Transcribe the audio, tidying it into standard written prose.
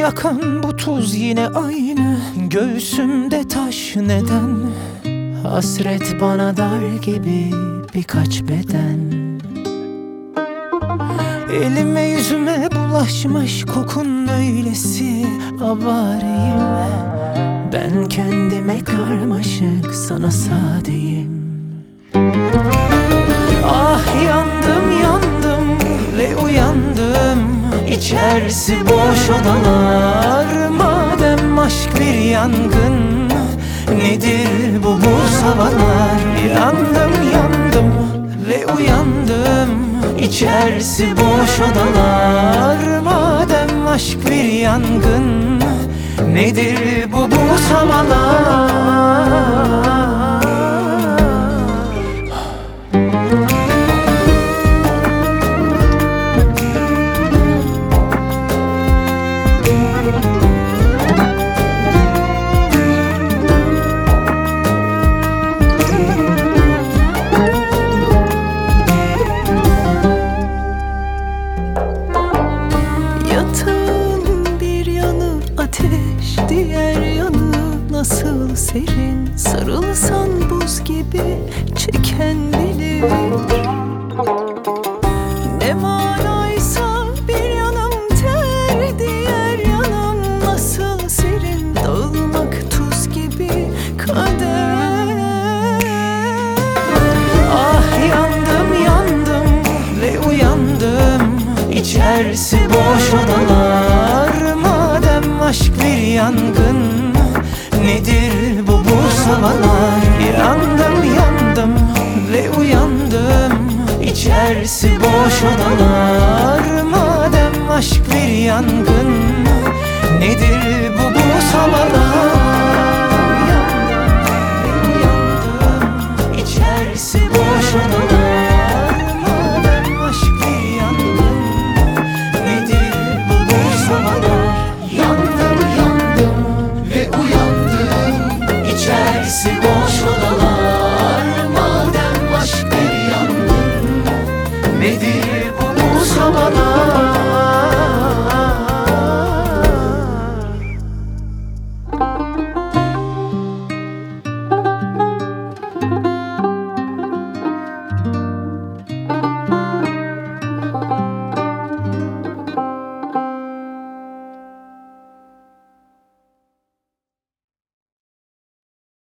Akan bu tuz yine aynı, göğsümde taş neden? Hasret bana dar gibi birkaç beden. Elime yüzüme bulaşmış kokun öylesi avareyim. Ben kendime karmaşık, sana sadeyim. Ah yandım yandım ve uyandım, İçerisi boş odalar. Madem aşk bir yangın, nedir bu buz havalar? Yandım yandım ve uyandım, İçerisi boş odalar. Madem aşk bir yangın, nedir bu buz havalar? Yatağın bir yanı ateş, diğer yanı nasıl serin. Sarılsan buz gibi çeken bilir. Ne manaysa bir yanım ter, diğer yanım nasıl serin. Dağılmak tuz gibi kader. Ah yandım yandım ve uyandım, İçerisi boş odalar. Madem aşk bir yangın, nedir bu buz havalar? Yandım yandım ve uyandım, İçerisi boş odalar. Madem aşk bir yangın, nedir bu buz havalar?